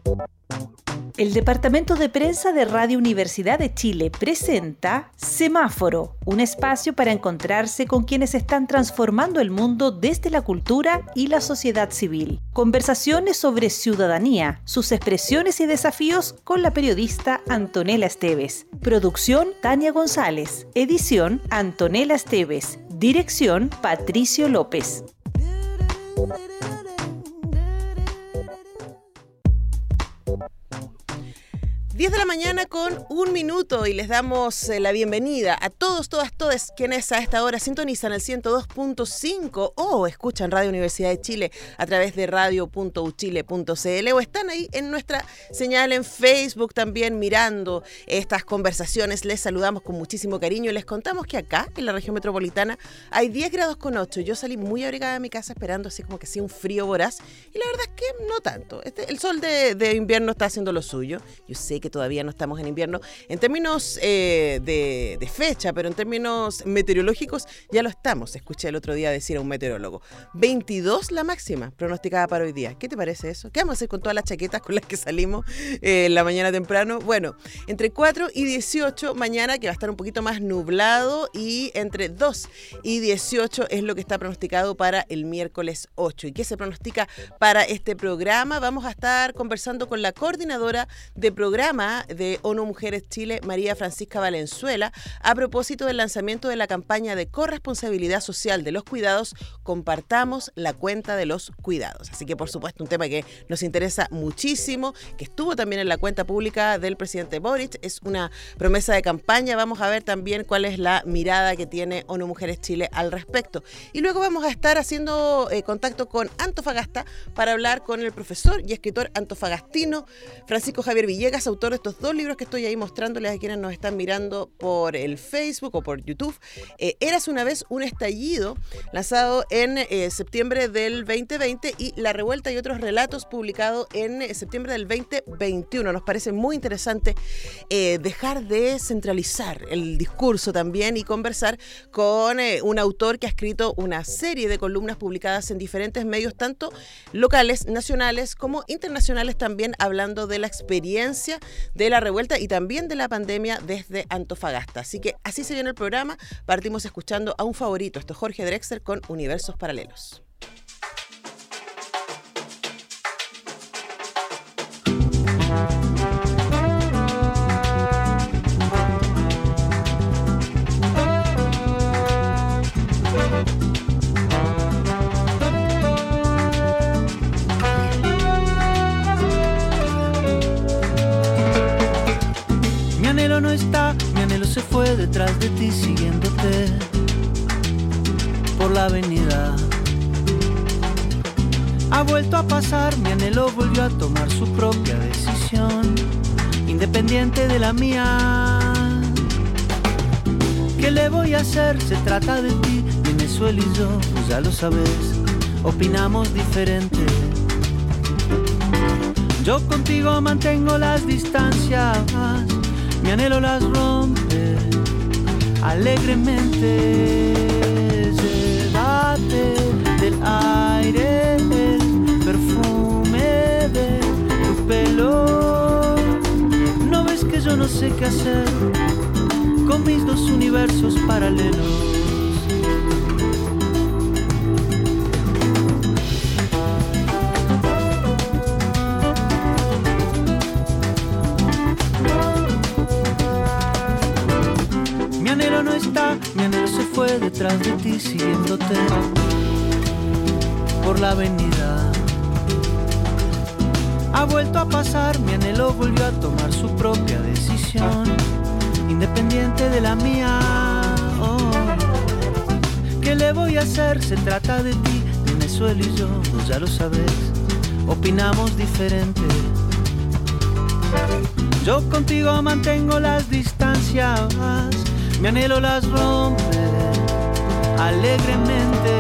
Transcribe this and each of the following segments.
El Departamento de Prensa de Radio Universidad de Chile presenta Semáforo, un espacio para encontrarse con quienes están transformando el mundo desde la cultura y la sociedad civil. Conversaciones sobre ciudadanía, sus expresiones y desafíos con la periodista Antonella Esteves. Producción Tania González. Edición Antonella Esteves. Dirección Patricio López. 10 de la mañana con 1 minuto y les damos la bienvenida a todos, todas, todes quienes a esta hora sintonizan el 102.5 o escuchan Radio Universidad de Chile a través de radio.uchile.cl o están ahí en nuestra señal en Facebook también mirando estas conversaciones. Les saludamos con muchísimo cariño y les contamos que acá en la región metropolitana hay 10 grados con 8. Yo salí muy abrigada de mi casa esperando así como que sí un frío voraz y la verdad es que no tanto. El sol de invierno está haciendo lo suyo. Yo sé que todavía no estamos en invierno en términos de fecha, pero en términos meteorológicos ya lo estamos. Escuché el otro día decir a un meteorólogo 22 la máxima pronosticada para hoy día. ¿Qué te parece eso? ¿Qué vamos a hacer con todas las chaquetas con las que salimos la mañana temprano? Bueno, entre 4 y 18 mañana, que va a estar un poquito más nublado, y entre 2 y 18 es lo que está pronosticado para el miércoles 8. ¿Y qué se pronostica para este programa? Vamos a estar conversando con la coordinadora de programa de ONU Mujeres Chile, María Francisca Valenzuela, a propósito del lanzamiento de la campaña de corresponsabilidad social de los cuidados, Compartamos la cuenta de los cuidados. Así que, por supuesto, un tema que nos interesa muchísimo, que estuvo también en la cuenta pública del presidente Boric, es una promesa de campaña. Vamos a ver también cuál es la mirada que tiene ONU Mujeres Chile al respecto. Y luego vamos a estar haciendo contacto con Antofagasta para hablar con el profesor y escritor antofagastino Francisco Javier Villegas, autor de estos 2 libros que estoy ahí mostrándoles a quienes nos están mirando por el Facebook o por YouTube. Érase una vez un estallido, lanzado en septiembre del 2020, y La revuelta y otros relatos, publicado en septiembre del 2021. Nos parece muy interesante dejar de centralizar el discurso también y conversar con un autor que ha escrito una serie de columnas publicadas en diferentes medios, tanto locales, nacionales como internacionales, también hablando de la experiencia de la revuelta y también de la pandemia desde Antofagasta. Así que así se viene el programa. Partimos escuchando a un favorito, esto es Jorge Drexler con Universos Paralelos. No está, mi anhelo se fue detrás de ti siguiéndote por la avenida. Ha vuelto a pasar, mi anhelo volvió a tomar su propia decisión, independiente de la mía. ¿Qué le voy a hacer? Se trata de ti, Venezuela y yo, pues ya lo sabes, opinamos diferente. Yo contigo mantengo las distancias, mi anhelo las rompe alegremente. Llévate del aire el perfume de tu pelo. ¿No ves que yo no sé qué hacer con mis 2 universos paralelos? No está, mi anhelo se fue detrás de ti siguiéndote por la avenida. Ha vuelto a pasar, mi anhelo volvió a tomar su propia decisión, independiente de la mía. Oh. ¿Qué le voy a hacer? Se trata de ti, Venezuela y yo, pues ya lo sabes, opinamos diferente. Yo contigo mantengo las distancias, mi anhelo las rompe alegremente.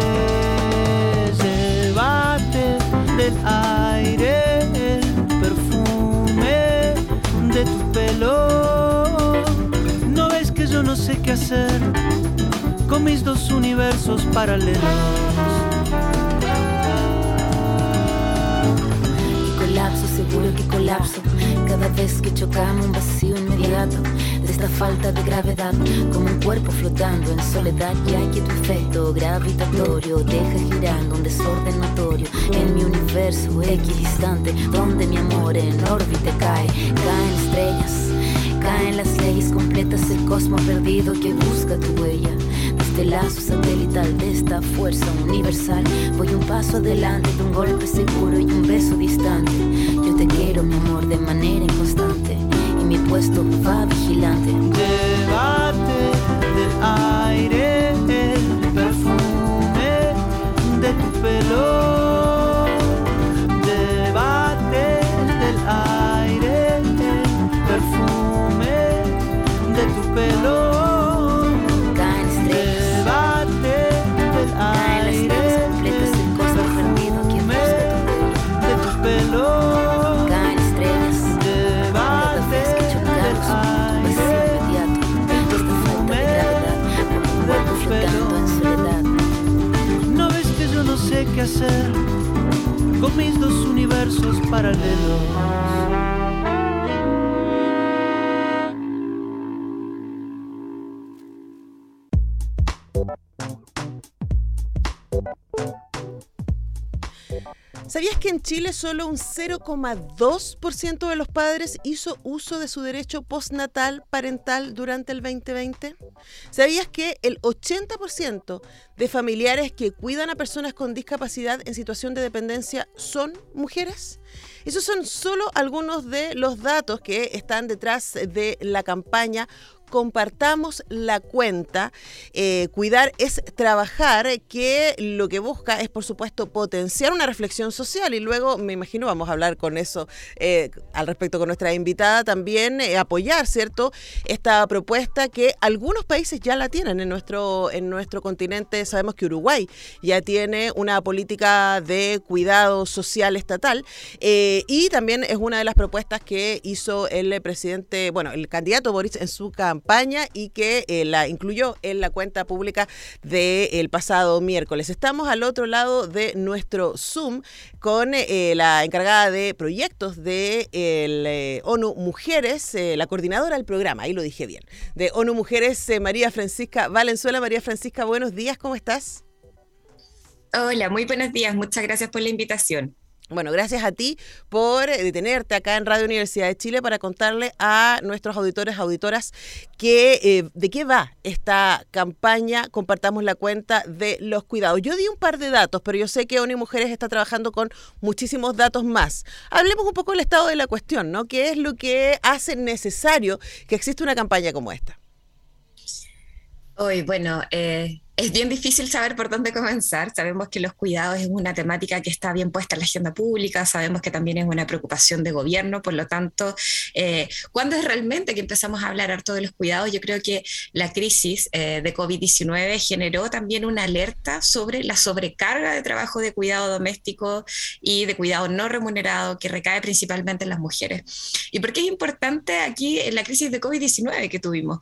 Llévate del aire el perfume de tu pelo. ¿No ves que yo no sé qué hacer con mis 2 universos paralelos? Y colapso seguro que colapso. Cada vez que chocamos un vacío inmediato de esta falta de gravedad, como un cuerpo flotando en soledad, ya que tu efecto gravitatorio deja girando un desorden notorio en mi universo equidistante, donde mi amor en órbita caen estrellas, caen las leyes completas, el cosmos perdido que busca tu huella. Desde el lazo satelital de esta fuerza universal, voy un paso adelante de un golpe seguro y un beso distante. Yo te quiero, mi amor, de manera inconstante, y mi puesto va vigilante. Llévate del aire el perfume de tu pelo. Llévate del aire el perfume de tu pelo. Qué hacer con mis dos universos paralelos. ¿Sabías que en Chile solo un 0,2% de los padres hizo uso de su derecho postnatal parental durante el 2020? ¿Sabías que el 80% de familiares que cuidan a personas con discapacidad en situación de dependencia son mujeres? Esos son solo algunos de los datos que están detrás de la campaña Compartamos la cuenta. Cuidar es trabajar, que lo que busca es, por supuesto, potenciar una reflexión social, y luego, me imagino, vamos a hablar con eso al respecto con nuestra invitada, también apoyar, ¿cierto?, esta propuesta que algunos países ya la tienen en nuestro continente. Sabemos que Uruguay ya tiene una política de cuidado social estatal, y también es una de las propuestas que hizo el presidente, bueno, el candidato Boric en su campaña, y que la incluyó en la cuenta pública del pasado miércoles. Estamos al otro lado de nuestro Zoom con la encargada de proyectos de ONU Mujeres, la coordinadora del programa, ahí lo dije bien, de ONU Mujeres, María Francisca Valenzuela. María Francisca, buenos días, ¿cómo estás? Hola, muy buenos días, muchas gracias por la invitación. Bueno, gracias a ti por detenerte acá en Radio Universidad de Chile para contarle a nuestros auditores, auditoras, de qué va esta campaña Compartamos la cuenta de los cuidados. Yo di un par de datos, pero yo sé que ONU Mujeres está trabajando con muchísimos datos más. Hablemos un poco del estado de la cuestión, ¿no? ¿Qué es lo que hace necesario que exista una campaña como esta? Hoy, bueno, es bien difícil saber por dónde comenzar. Sabemos que los cuidados es una temática que está bien puesta en la agenda pública, sabemos que también es una preocupación de gobierno, por lo tanto, ¿cuándo es realmente que empezamos a hablar harto de los cuidados? Yo creo que la crisis de COVID-19 generó también una alerta sobre la sobrecarga de trabajo de cuidado doméstico y de cuidado no remunerado que recae principalmente en las mujeres. ¿Y por qué es importante aquí en la crisis de COVID-19 que tuvimos?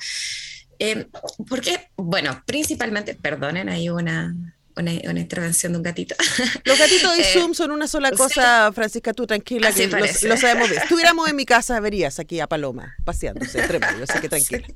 Porque, bueno, principalmente, perdonen, hay una intervención de un gatito. Los gatitos y Zoom son una sola cosa, sí. Francisca, tú tranquila, que lo sabemos bien. Si estuviéramos en mi casa, verías aquí a Paloma paseándose, tremendo, así que tranquila.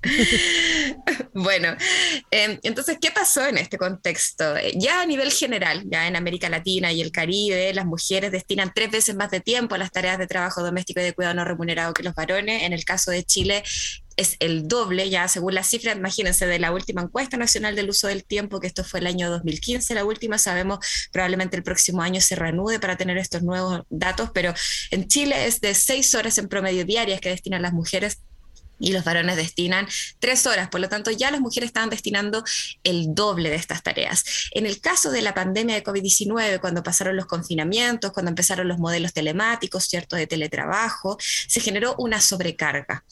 Bueno, entonces, ¿qué pasó en este contexto? Ya a nivel general, ya en América Latina y el Caribe, las mujeres destinan 3 veces más de tiempo a las tareas de trabajo doméstico y de cuidado no remunerado que los varones. En el caso de Chile, es el doble, ya según las cifras, imagínense, de la última encuesta nacional del uso del tiempo, que esto fue el año 2015, la última, sabemos, probablemente el próximo año se reanude para tener estos nuevos datos, pero en Chile es de 6 horas en promedio diarias que destinan las mujeres y los varones destinan 3 horas, por lo tanto ya las mujeres estaban destinando el doble de estas tareas. En el caso de la pandemia de COVID-19, cuando pasaron los confinamientos, cuando empezaron los modelos telemáticos, ¿cierto?, de teletrabajo, se generó una sobrecarga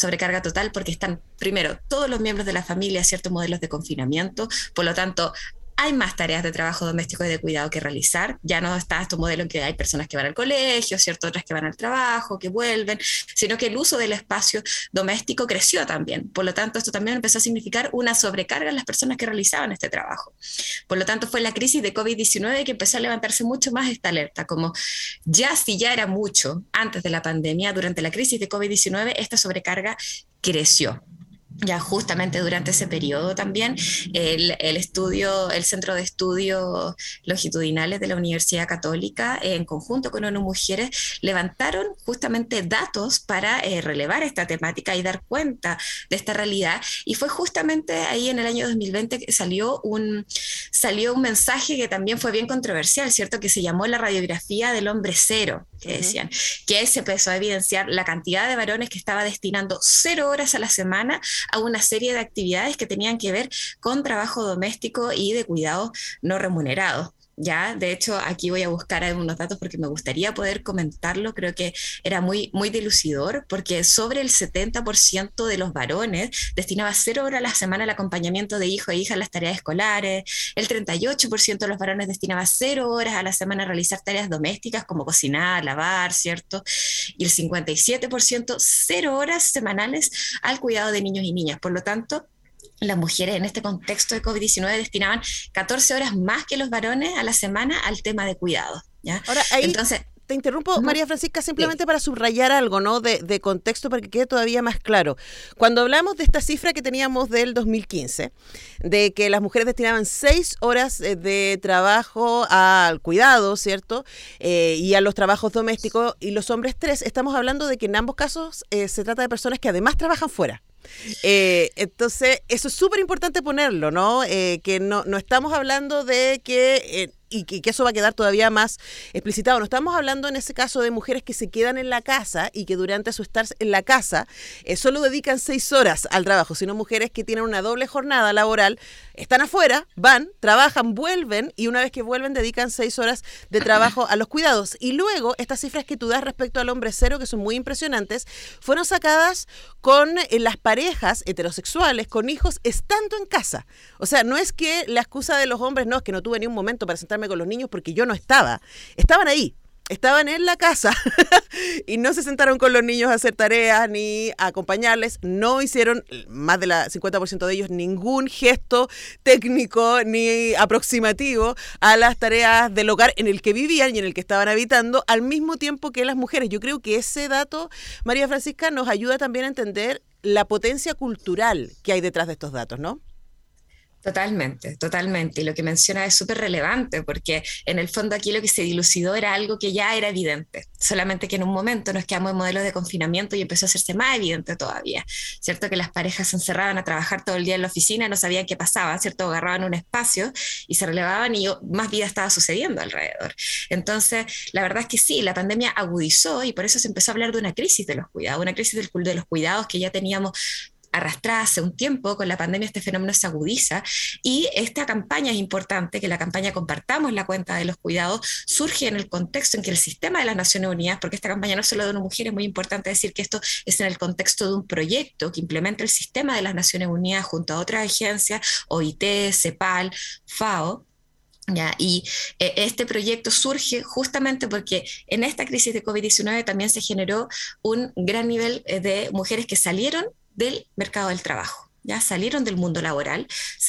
total, porque están, primero, todos los miembros de la familia, ciertos modelos de confinamiento, por lo tanto, hay más tareas de trabajo doméstico y de cuidado que realizar. Ya no está este modelo en que hay personas que van al colegio, ¿cierto? Otras que van al trabajo, que vuelven, sino que el uso del espacio doméstico creció también. Por lo tanto, esto también empezó a significar una sobrecarga en las personas que realizaban este trabajo. Por lo tanto, fue la crisis de COVID-19 que empezó a levantarse mucho más esta alerta, como si ya era mucho antes de la pandemia, durante la crisis de COVID-19, esta sobrecarga creció. Ya justamente durante ese periodo también el Centro de Estudios Longitudinales de la Universidad Católica, en conjunto con ONU Mujeres, levantaron justamente datos para relevar esta temática y dar cuenta de esta realidad. Y fue justamente ahí en el año 2020 que salió un mensaje que también fue bien controversial, ¿cierto? Que se llamó la radiografía del hombre cero, que decían, que se empezó a evidenciar la cantidad de varones que estaba destinando 0 horas a la semana a una serie de actividades que tenían que ver con trabajo doméstico y de cuidados no remunerados. Ya, de hecho, aquí voy a buscar algunos datos porque me gustaría poder comentarlo. Creo que era muy, muy dilucidor, porque sobre el 70% de los varones destinaba 0 horas a la semana al acompañamiento de hijos e hijas en las tareas escolares. El 38% de los varones destinaba 0 horas a la semana a realizar tareas domésticas como cocinar, lavar, ¿cierto? Y el 57% 0 horas semanales al cuidado de niños y niñas. Por lo tanto, las mujeres en este contexto de COVID-19 destinaban 14 horas más que los varones a la semana al tema de cuidado, ¿ya? Ahora, ahí entonces, te interrumpo, María Francisca, simplemente para subrayar algo, ¿no? De contexto para que quede todavía más claro. Cuando hablamos de esta cifra que teníamos del 2015, de que las mujeres destinaban 6 horas de trabajo al cuidado, ¿cierto? Y a los trabajos domésticos, y los hombres 3, estamos hablando de que en ambos casos se trata de personas que además trabajan fuera. Entonces, eso es súper importante ponerlo, ¿no? Que no estamos hablando de que... y que eso va a quedar todavía más explicitado. No estamos hablando en ese caso de mujeres que se quedan en la casa y que durante su estar en la casa solo dedican 6 horas al trabajo, sino mujeres que tienen una doble jornada laboral, están afuera, van, trabajan, vuelven y una vez que vuelven dedican 6 horas de trabajo a los cuidados. Y luego estas cifras que tú das respecto al hombre cero, que son muy impresionantes, fueron sacadas con las parejas heterosexuales con hijos estando en casa. O sea, no es que la excusa de los hombres, no, es que no tuve ni un momento para sentarme con los niños porque yo no estaba. Estaban ahí, estaban en la casa y no se sentaron con los niños a hacer tareas ni a acompañarles. No hicieron, más del 50% de ellos, ningún gesto técnico ni aproximativo a las tareas del hogar en el que vivían y en el que estaban habitando, al mismo tiempo que las mujeres. Yo creo que ese dato, María Francisca, nos ayuda también a entender la potencia cultural que hay detrás de estos datos, ¿no? Totalmente, totalmente. Y lo que menciona es súper relevante porque en el fondo aquí lo que se dilucidó era algo que ya era evidente, solamente que en un momento nos quedamos en modelos de confinamiento y empezó a hacerse más evidente todavía, ¿cierto? Que las parejas se encerraban a trabajar todo el día en la oficina, no sabían qué pasaba, ¿cierto? Agarraban un espacio y se relevaban y más vida estaba sucediendo alrededor. Entonces, la verdad es que sí, la pandemia agudizó y por eso se empezó a hablar de una crisis de los cuidados, una crisis de los cuidados que ya teníamos arrastrada hace un tiempo. Con la pandemia este fenómeno se agudiza y esta campaña es importante, que la campaña Compartamos la Cuenta de los Cuidados surge en el contexto en que el sistema de las Naciones Unidas, porque esta campaña no es solo de una mujer, es muy importante decir que esto es en el contexto de un proyecto que implementa el sistema de las Naciones Unidas junto a otras agencias, OIT, CEPAL, FAO. Ya, y este proyecto surge justamente porque en esta crisis de COVID-19 también se generó un gran nivel de mujeres que salieron del mercado del trabajo. Ya salieron del mundo laboral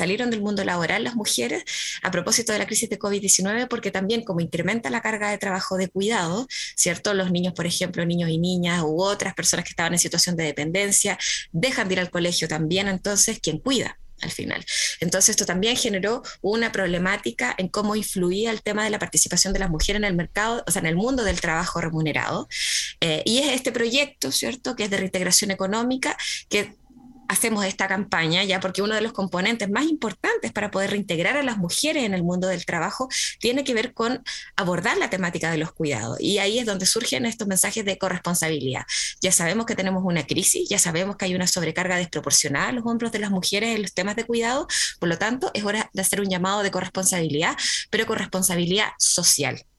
las mujeres a propósito de la crisis de COVID-19, porque también como incrementa la carga de trabajo de cuidado, ¿cierto? Los niños, por ejemplo, niños y niñas u otras personas que estaban en situación de dependencia, dejan de ir al colegio también, entonces, ¿quién cuida? Al final. Entonces esto también generó una problemática en cómo influía el tema de la participación de las mujeres en el mercado, o sea, en el mundo del trabajo remunerado. Y es este proyecto, ¿cierto?, que es de reintegración económica, que hacemos esta campaña, ya porque uno de los componentes más importantes para poder reintegrar a las mujeres en el mundo del trabajo tiene que ver con abordar la temática de los cuidados. Y ahí es donde surgen estos mensajes de corresponsabilidad. Ya sabemos que tenemos una crisis, ya sabemos que hay una sobrecarga desproporcionada a los hombros de las mujeres en los temas de cuidado, por lo tanto es hora de hacer un llamado de corresponsabilidad, pero corresponsabilidad social.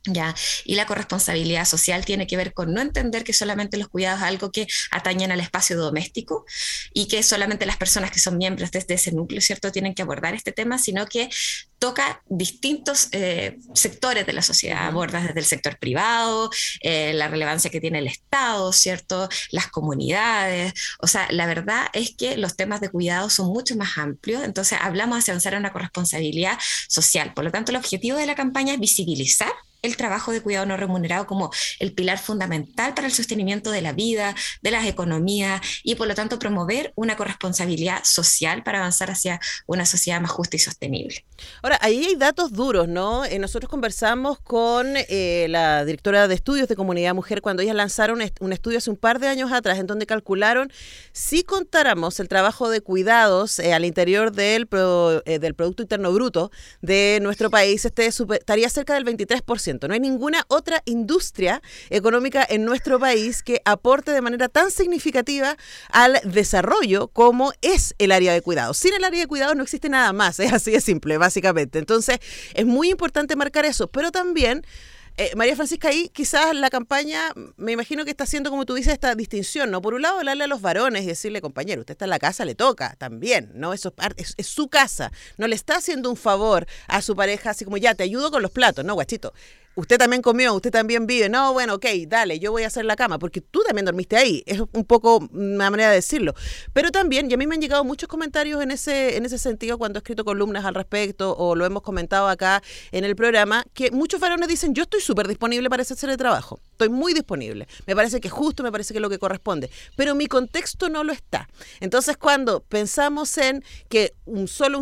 ¿Ya? Y la corresponsabilidad social tiene que ver con no entender que solamente los cuidados es algo que atañen al espacio doméstico y que solamente las personas que son miembros de ese núcleo, ¿cierto?, tienen que abordar este tema, sino que toca distintos sectores de la sociedad, aborda desde el sector privado, la relevancia que tiene el Estado, ¿cierto?, las comunidades. O sea, la verdad es que los temas de cuidado son mucho más amplios, entonces hablamos de avanzar a una corresponsabilidad social. Por lo tanto, el objetivo de la campaña es visibilizar el trabajo de cuidado no remunerado como el pilar fundamental para el sostenimiento de la vida, de las economías y por lo tanto promover una corresponsabilidad social para avanzar hacia una sociedad más justa y sostenible. Ahora, ahí hay datos duros, ¿no? Nosotros conversamos con la directora de estudios de Comunidad Mujer cuando ellas lanzaron un estudio hace un par de años atrás en donde calcularon si contáramos el trabajo de cuidados al interior del Producto Interno Bruto de nuestro país, estaría cerca del 23%. No hay ninguna otra industria económica en nuestro país que aporte de manera tan significativa al desarrollo como es el área de cuidados. Sin el área de cuidados no existe nada más, es así de simple, básicamente. Entonces, es muy importante marcar eso, pero también María Francisca, ahí quizás la campaña, me imagino que está haciendo, como tú dices, esta distinción, ¿no? Por un lado, hablarle a los varones y decirle, compañero, usted está en la casa, le toca también, ¿no? Eso es su casa. No le está haciendo un favor a su pareja, así como, ya, te ayudo con los platos, ¿no, guachito? Usted también comió, usted también vive. No, bueno, ok, dale, yo voy a hacer la cama, porque tú también dormiste ahí. Es un poco una manera de decirlo. Pero también, y a mí me han llegado muchos comentarios en ese sentido cuando he escrito columnas al respecto, o lo hemos comentado acá en el programa, que muchos varones dicen, yo estoy súper disponible para hacer el trabajo. Estoy muy disponible. Me parece que es justo, me parece que es lo que corresponde. Pero mi contexto no lo está. Entonces, cuando pensamos en que solo un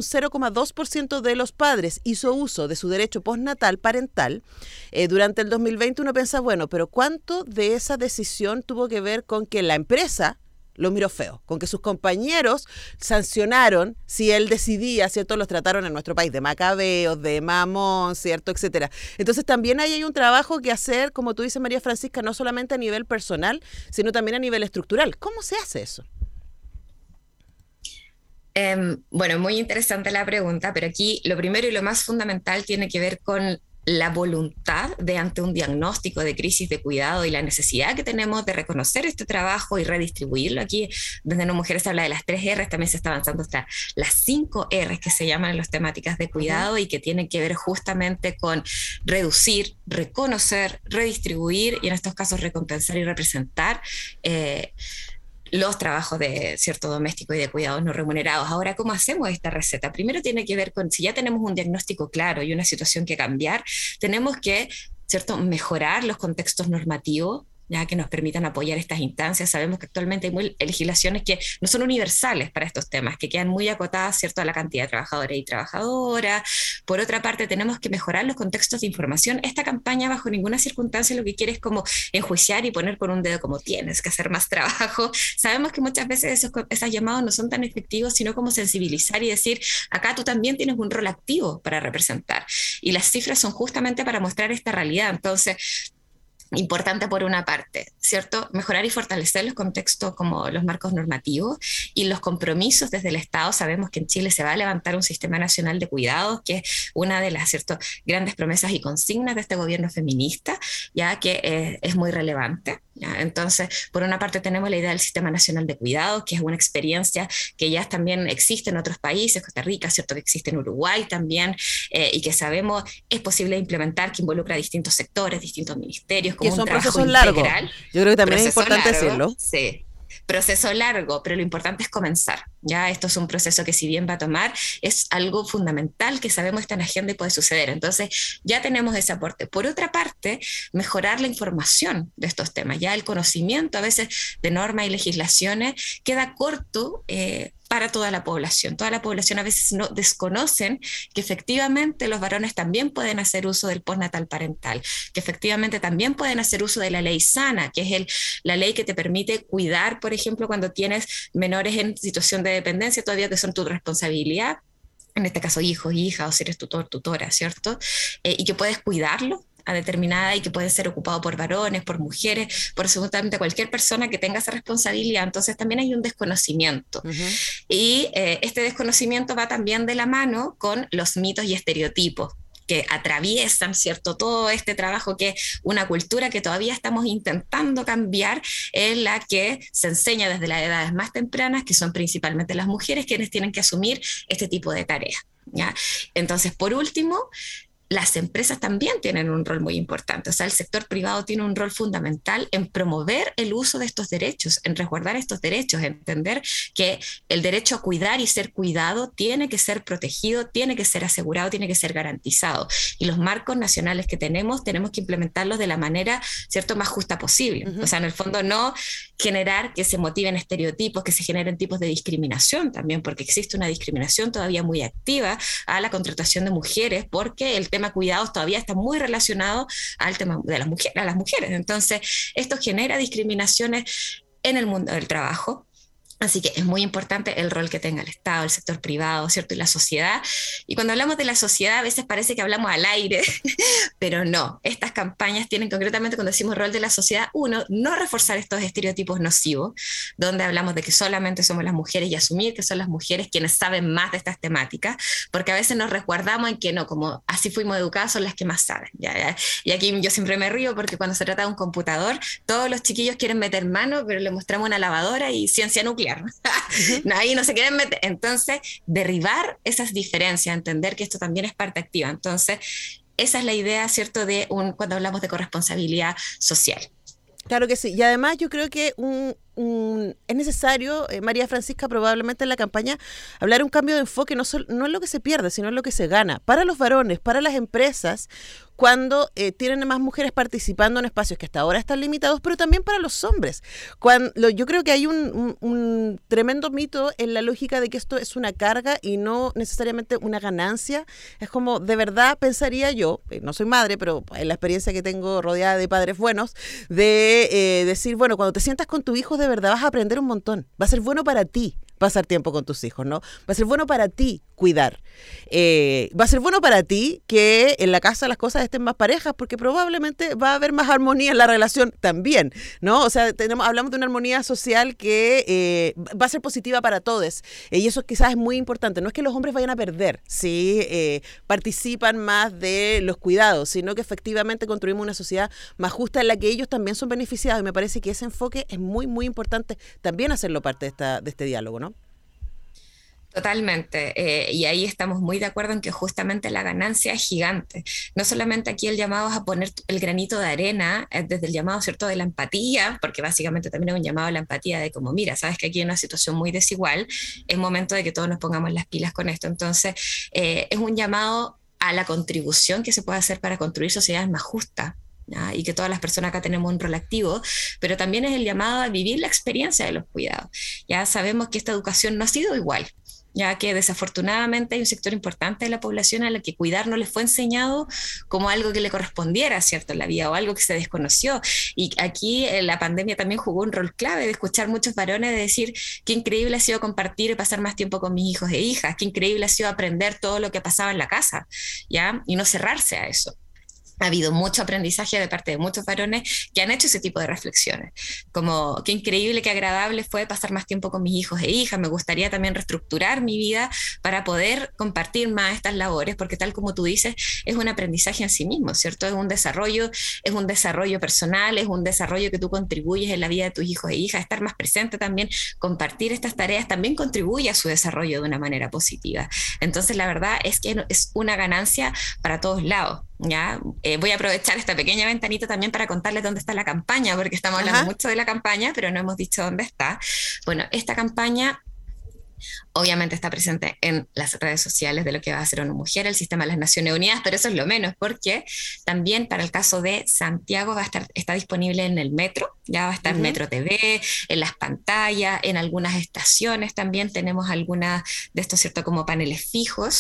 0,2% de los padres hizo uso de su derecho postnatal parental, durante el 2020 uno piensa, bueno, pero ¿cuánto de esa decisión tuvo que ver con que la empresa lo miró feo, con que sus compañeros sancionaron si él decidía, ¿cierto? Los trataron en nuestro país de macabeos, de mamón, ¿cierto? Etcétera. Entonces también ahí hay un trabajo que hacer, como tú dices, María Francisca, no solamente a nivel personal, sino también a nivel estructural. ¿Cómo se hace eso? Bueno, muy interesante la pregunta, pero aquí lo primero y lo más fundamental tiene que ver con la voluntad de ante un diagnóstico de crisis de cuidado y la necesidad que tenemos de reconocer este trabajo y redistribuirlo. Aquí desde No Mujeres se habla de las 3 R's, también se está avanzando hasta las 5 R's que se llaman en las temáticas de cuidado y que tienen que ver justamente con reducir, reconocer, redistribuir y en estos casos recompensar y representar los trabajos de cierto doméstico y de cuidados no remunerados. Ahora, ¿cómo hacemos esta receta? Primero tiene que ver con, si ya tenemos un diagnóstico claro y una situación que cambiar, tenemos que, ¿cierto?, mejorar los contextos normativos, ya que nos permitan apoyar estas instancias. Sabemos que actualmente hay legislaciones que no son universales para estos temas, que quedan muy acotadas, ¿cierto?, a la cantidad de trabajadores y trabajadoras. Por otra parte, tenemos que mejorar los contextos de información. Esta campaña bajo ninguna circunstancia lo que quiere es como enjuiciar y poner con un dedo como tienes que hacer más trabajo. Sabemos que muchas veces esos llamados no son tan efectivos, sino como sensibilizar y decir, acá tú también tienes un rol activo para representar. Y las cifras son justamente para mostrar esta realidad. Entonces, importante por una parte, ¿cierto? Mejorar y fortalecer los contextos como los marcos normativos y los compromisos desde el Estado. Sabemos que en Chile se va a levantar un sistema nacional de cuidados, que es una de las, ¿cierto?, grandes promesas y consignas de este gobierno feminista, ya que es muy relevante. ¿Ya? Entonces, por una parte tenemos la idea del Sistema Nacional de Cuidados, que es una experiencia que ya también existe en otros países, Costa Rica, ¿cierto?, que existe en Uruguay también, y que sabemos es posible implementar, que involucra a distintos sectores, distintos ministerios, como que son un trabajo procesos largos. Integral. Yo creo que también es importante largo, decirlo. Sí. Proceso largo, pero lo importante es comenzar. Ya esto es un proceso que, si bien va a tomar, es algo fundamental que sabemos está en la agenda y puede suceder. Entonces ya tenemos ese aporte. Por otra parte, mejorar la información de estos temas. Ya el conocimiento a veces de normas y legislaciones queda corto para toda la población. Toda la población a veces no desconocen que efectivamente los varones también pueden hacer uso del postnatal parental, que efectivamente también pueden hacer uso de la ley SANA, que es la ley que te permite cuidar, por ejemplo, cuando tienes menores en situación de dependencia, todavía que son tu responsabilidad, en este caso hijos, hijas, o si eres tutor, tutora, ¿cierto? Y que puedes cuidarlo a determinada y que puede ser ocupado por varones, por mujeres, por absolutamente cualquier persona que tenga esa responsabilidad. Entonces también hay un desconocimiento. Y este desconocimiento va también de la mano con los mitos y estereotipos que atraviesan, ¿cierto?, todo este trabajo que es una cultura que todavía estamos intentando cambiar, en la que se enseña desde las edades más tempranas que son principalmente las mujeres quienes tienen que asumir este tipo de tareas, ¿ya? Entonces, por último, las empresas también tienen un rol muy importante. O sea, el sector privado tiene un rol fundamental en promover el uso de estos derechos, en resguardar estos derechos, entender que el derecho a cuidar y ser cuidado tiene que ser protegido, tiene que ser asegurado, tiene que ser garantizado. Y los marcos nacionales que tenemos que implementarlos de la manera, ¿cierto?, más justa posible. O sea, en el fondo no generar que se motiven estereotipos, que se generen tipos de discriminación también, porque existe una discriminación todavía muy activa a la contratación de mujeres, porque el tema cuidados todavía está muy relacionado al tema de las mujeres, a las mujeres. Entonces, esto genera discriminaciones en el mundo del trabajo. Así que es muy importante el rol que tenga el Estado, el sector privado, ¿cierto?, y la sociedad. Y cuando hablamos de la sociedad, a veces parece que hablamos al aire, pero no. Estas campañas tienen concretamente, cuando decimos rol de la sociedad, uno, no reforzar estos estereotipos nocivos, donde hablamos de que solamente somos las mujeres y asumir que son las mujeres quienes saben más de estas temáticas, porque a veces nos resguardamos en que no, como así fuimos educadas, son las que más saben. ¿Ya? Y aquí yo siempre me río porque cuando se trata de un computador, todos los chiquillos quieren meter mano, pero le mostramos una lavadora y ciencia nuclear. Ahí no se quieren meter. Entonces, derribar esas diferencias, entender que esto también es parte activa. Entonces, esa es la idea, ¿cierto?, de cuando hablamos de corresponsabilidad social. Claro que sí. Y además yo creo que es necesario, María Francisca, probablemente en la campaña, hablar un cambio de enfoque, no es lo que se pierde, sino en lo que se gana. Para los varones, para las empresas, cuando tienen más mujeres participando en espacios que hasta ahora están limitados, pero también para los hombres. Yo creo que hay un tremendo mito en la lógica de que esto es una carga y no necesariamente una ganancia. Es como, de verdad, pensaría yo, no soy madre, pero en la experiencia que tengo rodeada de padres buenos, de decir, bueno, cuando te sientas con tu hijo, de verdad vas a aprender un montón. Va a ser bueno para ti pasar tiempo con tus hijos, ¿no? Va a ser bueno para ti cuidar. Va a ser bueno para ti que en la casa las cosas estén más parejas, porque probablemente va a haber más armonía en la relación también, ¿no? O sea, hablamos de una armonía social que va a ser positiva para todos. Y eso quizás es muy importante. No es que los hombres vayan a perder si participan más de los cuidados, sino que efectivamente construimos una sociedad más justa en la que ellos también son beneficiados. Y me parece que ese enfoque es muy, muy importante también hacerlo parte de este diálogo, ¿no? Totalmente, y ahí estamos muy de acuerdo en que justamente la ganancia es gigante. No solamente aquí el llamado es a poner el granito de arena, desde el llamado, ¿cierto?, de la empatía, porque básicamente también es un llamado a la empatía de como, mira, sabes que aquí hay una situación muy desigual, es momento de que todos nos pongamos las pilas con esto. Entonces, es un llamado a la contribución que se puede hacer para construir sociedades más justas. ¿Ya? Y que todas las personas acá tenemos un rol activo, pero también es el llamado a vivir la experiencia de los cuidados. Ya sabemos que esta educación no ha sido igual, ya que desafortunadamente hay un sector importante de la población a la que cuidar no les fue enseñado como algo que le correspondiera, ¿cierto?, en la vida, o algo que se desconoció. Y aquí la pandemia también jugó un rol clave de escuchar muchos varones de decir qué increíble ha sido compartir y pasar más tiempo con mis hijos e hijas, qué increíble ha sido aprender todo lo que pasaba en la casa, ¿ya? Y no cerrarse a eso. Ha habido mucho aprendizaje de parte de muchos varones que han hecho ese tipo de reflexiones, como qué increíble, qué agradable fue pasar más tiempo con mis hijos e hijas, me gustaría también reestructurar mi vida para poder compartir más estas labores, porque tal como tú dices, es un aprendizaje en sí mismo, ¿cierto? Es un desarrollo personal, es un desarrollo que tú contribuyes en la vida de tus hijos e hijas, estar más presente también, compartir estas tareas también contribuye a su desarrollo de una manera positiva. Entonces la verdad es que es una ganancia para todos lados. ¿Ya? Voy a aprovechar esta pequeña ventanita también para contarles dónde está la campaña, porque estamos hablando mucho de la campaña, pero no hemos dicho dónde está. Bueno, esta campaña obviamente está presente en las redes sociales de lo que va a hacer ONU Mujer, el Sistema de las Naciones Unidas, pero eso es lo menos, porque también para el caso de Santiago está disponible en el metro, ya va a estar en Metro TV, en las pantallas, en algunas estaciones también tenemos algunas de estos, ¿cierto?, como paneles fijos,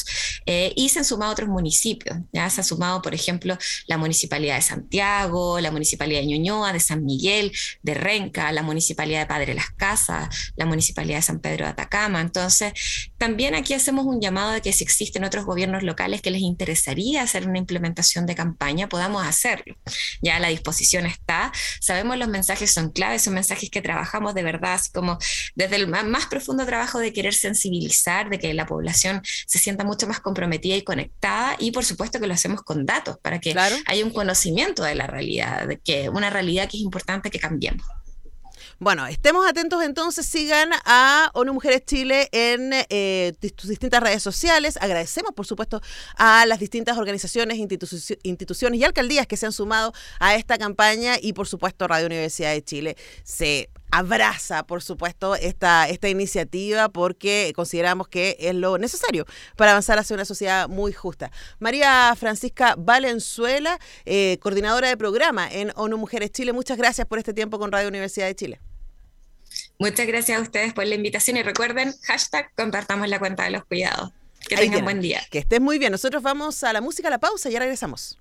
y se han sumado otros municipios, ya se ha sumado, por ejemplo, la Municipalidad de Santiago, la Municipalidad de Ñuñoa, de San Miguel, de Renca, la Municipalidad de Padre Las Casas, la Municipalidad de San Pedro de Atacama. Entonces, también aquí hacemos un llamado de que si existen otros gobiernos locales que les interesaría hacer una implementación de campaña, podamos hacerlo. Ya la disposición está, sabemos los mensajes son claves, son mensajes que trabajamos de verdad, así como desde el más profundo trabajo de querer sensibilizar, de que la población se sienta mucho más comprometida y conectada, y por supuesto que lo hacemos con datos, para que haya un conocimiento de la realidad, de que una realidad que es importante que cambiemos. Bueno, estemos atentos entonces, sigan a ONU Mujeres Chile en sus distintas redes sociales. Agradecemos, por supuesto, a las distintas organizaciones, instituciones y alcaldías que se han sumado a esta campaña, y por supuesto Radio Universidad de Chile se abraza, por supuesto, esta iniciativa, porque consideramos que es lo necesario para avanzar hacia una sociedad muy justa. María Francisca Valenzuela, coordinadora de programa en ONU Mujeres Chile, muchas gracias por este tiempo con Radio Universidad de Chile. Muchas gracias a ustedes por la invitación, y recuerden, #compartamos la cuenta de los cuidados. Que tengan buen día. Que estés muy bien. Nosotros vamos a la música, a la pausa, y ya regresamos.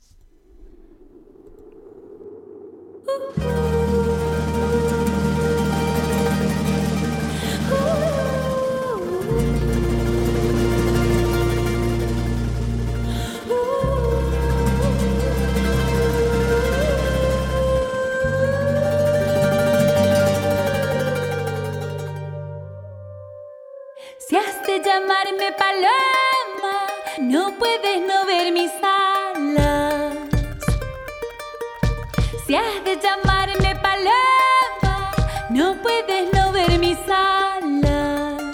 Si has de llamarme paloma, no puedes no ver mis alas. Si has de llamarme paloma, no puedes no ver mis alas.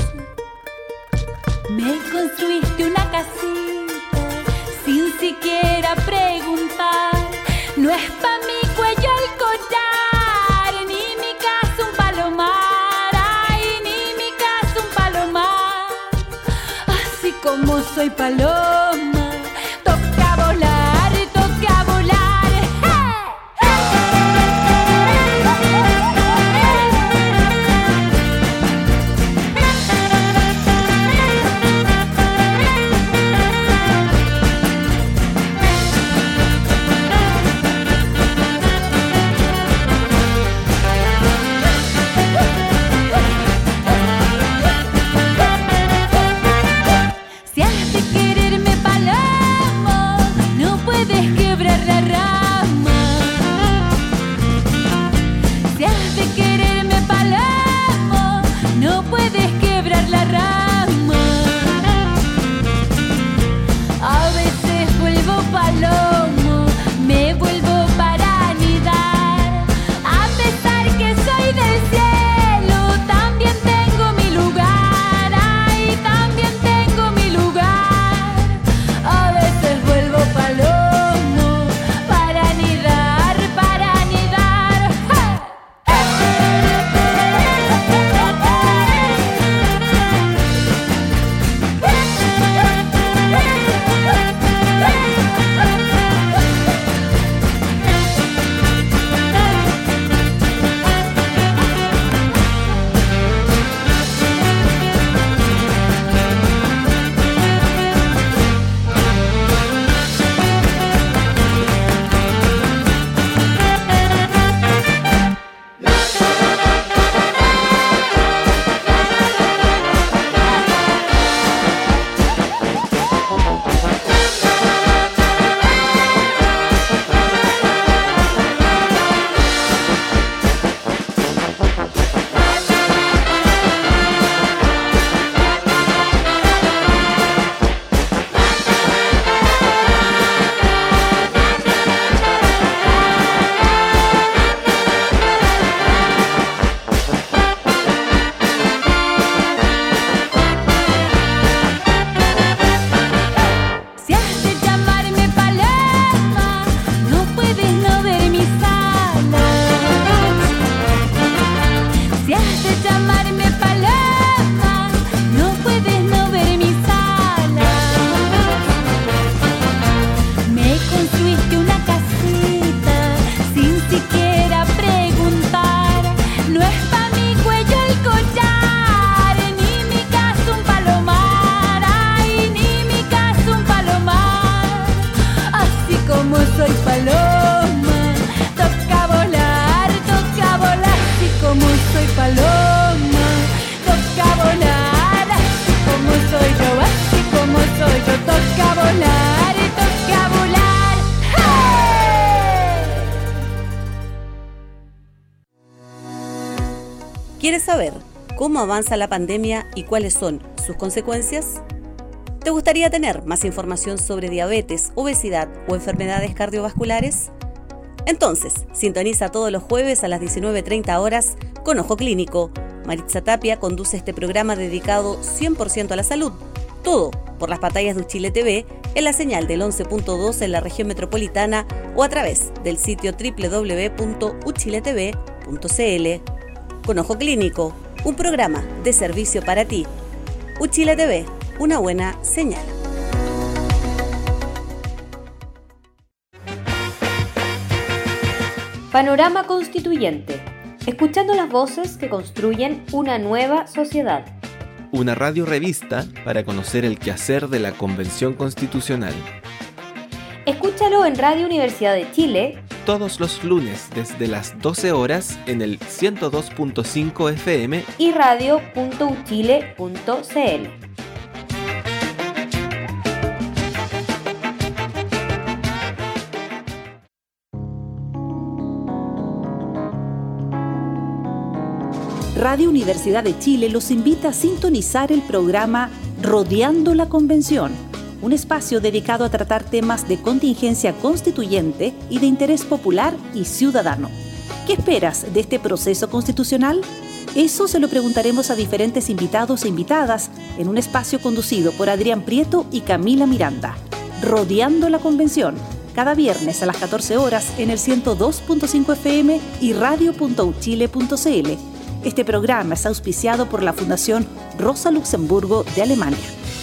Me construiste una casita sin siquiera preguntar. No es pa' mi cuello el collar, ni mi casa un palomar. Como soy paloma, toca volar, toca volar. Si has de quererme ¿Quieres saber cómo avanza la pandemia y cuáles son sus consecuencias? ¿Te gustaría tener más información sobre diabetes, obesidad o enfermedades cardiovasculares? Entonces, sintoniza todos los jueves a las 19:30 horas con Ojo Clínico. Maritza Tapia conduce este programa dedicado 100% a la salud. Todo por las pantallas de Uchile TV, en la señal del 11.2 en la región metropolitana o a través del sitio www.uchiletv.cl. Con Ojo Clínico, un programa de servicio para ti. Uchile TV, una buena señal. Panorama Constituyente. Escuchando las voces que construyen una nueva sociedad. Una radio revista para conocer el quehacer de la Convención Constitucional. Escúchalo en Radio Universidad de Chile. Todos los lunes desde las 12 horas en el 102.5 FM y radio.uchile.cl. Radio Universidad de Chile los invita a sintonizar el programa Rodeando la Convención, un espacio dedicado a tratar temas de contingencia constituyente y de interés popular y ciudadano. ¿Qué esperas de este proceso constitucional? Eso se lo preguntaremos a diferentes invitados e invitadas en un espacio conducido por Adrián Prieto y Camila Miranda. Rodeando la Convención, cada viernes a las 14 horas en el 102.5 FM y radio.uchile.cl. Este programa es auspiciado por la Fundación Rosa Luxemburgo de Alemania.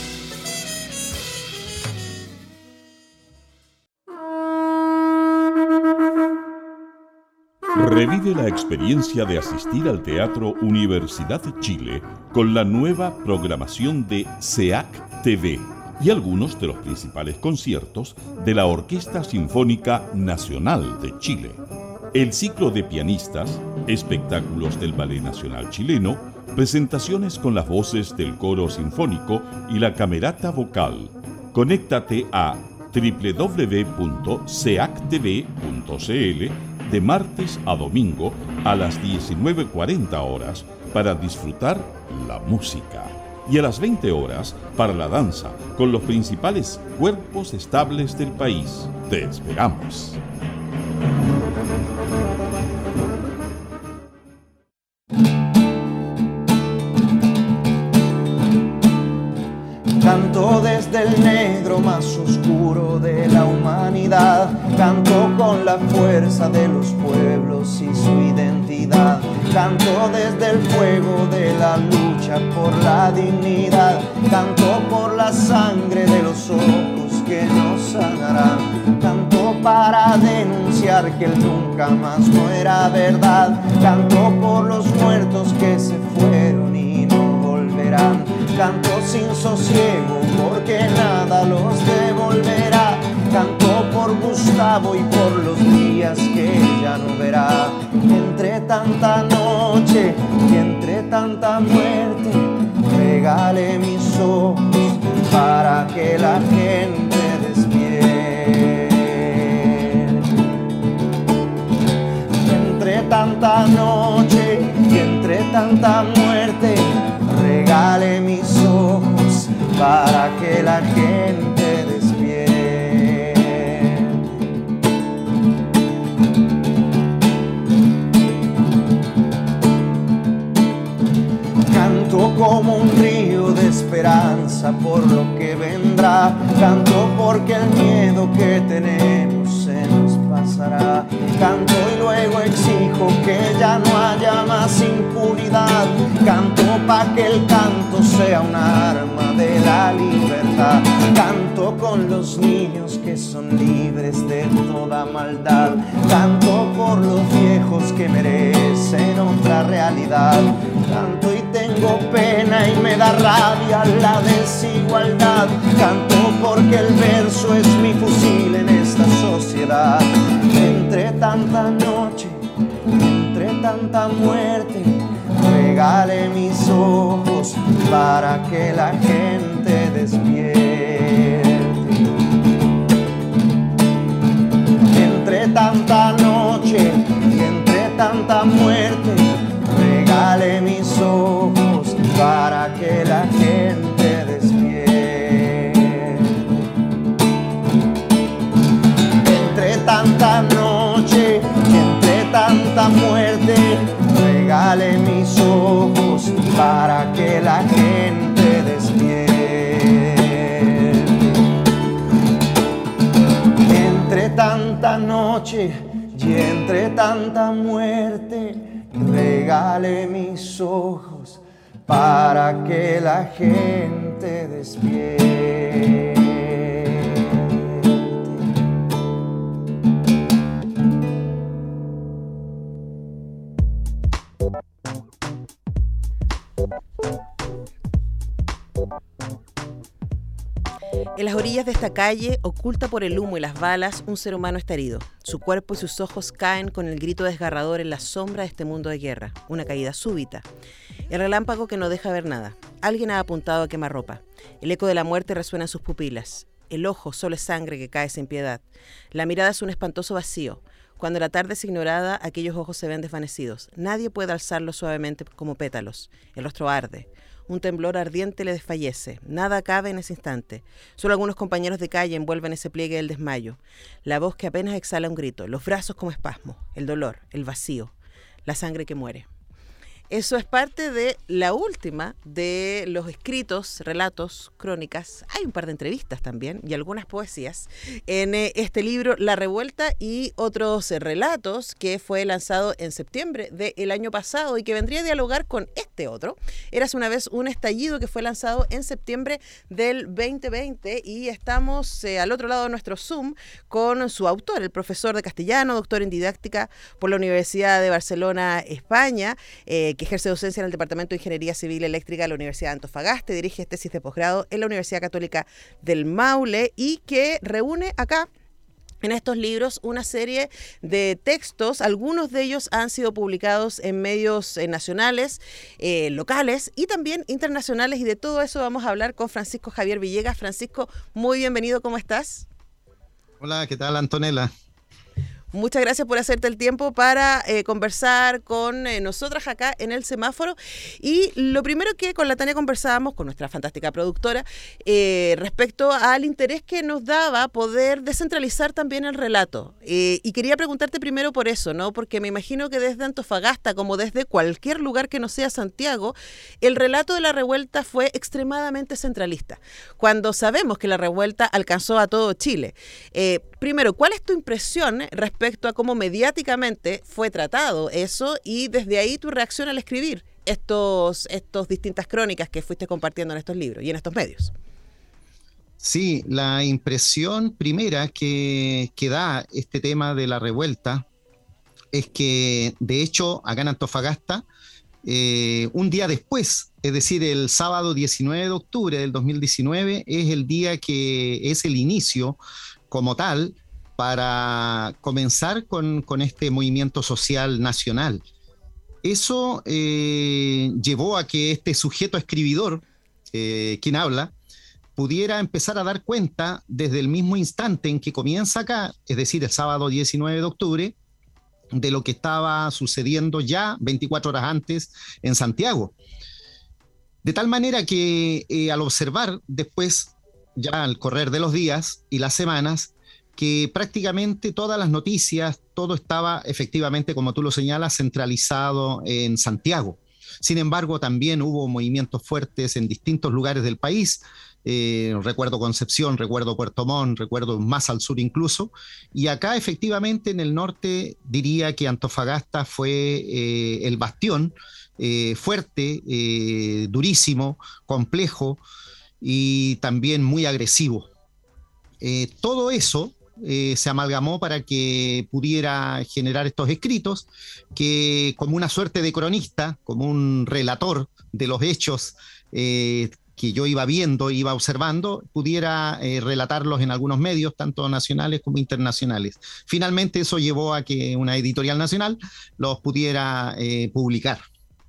Revive la experiencia de asistir al Teatro Universidad de Chile con la nueva programación de SEAC TV y algunos de los principales conciertos de la Orquesta Sinfónica Nacional de Chile. El ciclo de pianistas, espectáculos del Ballet Nacional Chileno, presentaciones con las voces del Coro Sinfónico y la Camerata Vocal. Conéctate a www.seactv.cl de martes a domingo a las 19:40 horas para disfrutar la música y a las 20 horas para la danza con los principales cuerpos estables del país. Te esperamos. Canto desde el negro más oscuro de la humanidad. Canto con la fuerza de los pueblos y su identidad. Canto desde el fuego de la lucha por la dignidad. Canto por la sangre de los ojos que nos sanarán. Canto para denunciar que el nunca más no era verdad. Canto por los muertos que se fueron y no volverán. Canto sin sosiego porque nada los devolverá. Canto por Gustavo y por los días que ya no verá. Entre tanta noche y entre tanta muerte, regale mis ojos para que la gente despierte. Entre tanta noche y entre tanta muerte, regale mis ojos para que la gente despierte. Canto como un río de esperanza por lo que vendrá. Canto porque el miedo que tenemos se nos pasará. Canto y luego exijo que ya no haya más impunidad. Canto pa' que el canto sea un arma de la libertad. Canto con los niños que son libres de toda maldad. Canto por los viejos que merecen otra realidad. Canto y tengo pena y me da rabia la desigualdad. Canto porque el verso es mi fusil en esta sociedad. Entre tanta noche, entre tanta muerte, regale mis ojos para que la gente despierte. Entre tanta noche y entre tanta muerte, regale regale mis ojos para que la gente despierte. Entre tanta noche y entre tanta muerte, regale mis ojos para que la gente despierte. Entre tanta noche y entre tanta muerte, regale mis ojos para que la gente despierte. En las orillas de esta calle, oculta por el humo y las balas, un ser humano está herido. Su cuerpo y sus ojos caen con el grito desgarrador en la sombra de este mundo de guerra. Una caída súbita. El relámpago que no deja ver nada. Alguien ha apuntado a quemarropa. El eco de la muerte resuena en sus pupilas. El ojo solo es sangre que cae sin piedad. La mirada es un espantoso vacío. Cuando la tarde es ignorada, aquellos ojos se ven desvanecidos. Nadie puede alzarlos suavemente como pétalos. El rostro arde. Un temblor ardiente le desfallece. Nada cabe en ese instante. Solo algunos compañeros de calle envuelven ese pliegue del desmayo. La voz que apenas exhala un grito. Los brazos como espasmos. El dolor, el vacío. La sangre que muere. Eso es parte de la última de los escritos, relatos, crónicas. Hay un par de entrevistas también y algunas poesías en este libro La Revuelta y otros relatos que fue lanzado en septiembre del año pasado y que vendría a dialogar con este otro. Érase una vez un estallido que fue lanzado en septiembre del 2020 y estamos al otro lado de nuestro Zoom con su autor, el profesor de castellano, doctor en didáctica por la Universidad de Barcelona, España, que ejerce docencia en el Departamento de Ingeniería Civil Eléctrica de la Universidad de Antofagasta, dirige tesis de posgrado en la Universidad Católica del Maule y que reúne acá en estos libros una serie de textos. Algunos de ellos han sido publicados en medios nacionales, locales y también internacionales, y de todo eso vamos a hablar con Francisco Javier Villegas. Francisco, muy bienvenido, ¿cómo estás? Hola, ¿qué tal, Antonella? Muchas gracias por hacerte el tiempo para conversar con nosotras acá en el semáforo. Y lo primero que con la Tania conversábamos, con nuestra fantástica productora, respecto al interés que nos daba poder descentralizar también el relato. Y quería preguntarte primero por eso, ¿no? Porque me imagino que desde Antofagasta, como desde cualquier lugar que no sea Santiago, el relato de la revuelta fue extremadamente centralista. Cuando sabemos que la revuelta alcanzó a todo Chile. Primero, ¿cuál es tu impresión respecto a cómo mediáticamente fue tratado eso y desde ahí tu reacción al escribir estos distintas crónicas que fuiste compartiendo en estos libros y en estos medios? Sí, la impresión primera que da este tema de la revuelta es que, de hecho, acá en Antofagasta, un día después, es decir, el sábado 19 de octubre del 2019, es el día que es el inicio como tal para comenzar con este movimiento social nacional. Eso llevó a que este sujeto escribidor, quien habla, pudiera empezar a dar cuenta desde el mismo instante en que comienza acá, es decir, el sábado 19 de octubre, de lo que estaba sucediendo ya 24 horas antes en Santiago. De tal manera que al observar después, ya al correr de los días y las semanas, que prácticamente todas las noticias, todo estaba efectivamente, como tú lo señalas, centralizado en Santiago. Sin embargo, también hubo movimientos fuertes en distintos lugares del país. Recuerdo Concepción, recuerdo Puerto Montt, recuerdo más al sur incluso. Y acá efectivamente en el norte diría que Antofagasta fue el bastión fuerte, durísimo, complejo y también muy agresivo. Todo eso se amalgamó para que pudiera generar estos escritos que, como una suerte de cronista, como un relator de los hechos que yo iba viendo, iba observando, pudiera relatarlos en algunos medios, tanto nacionales como internacionales. Finalmente eso llevó a que una editorial nacional los pudiera publicar.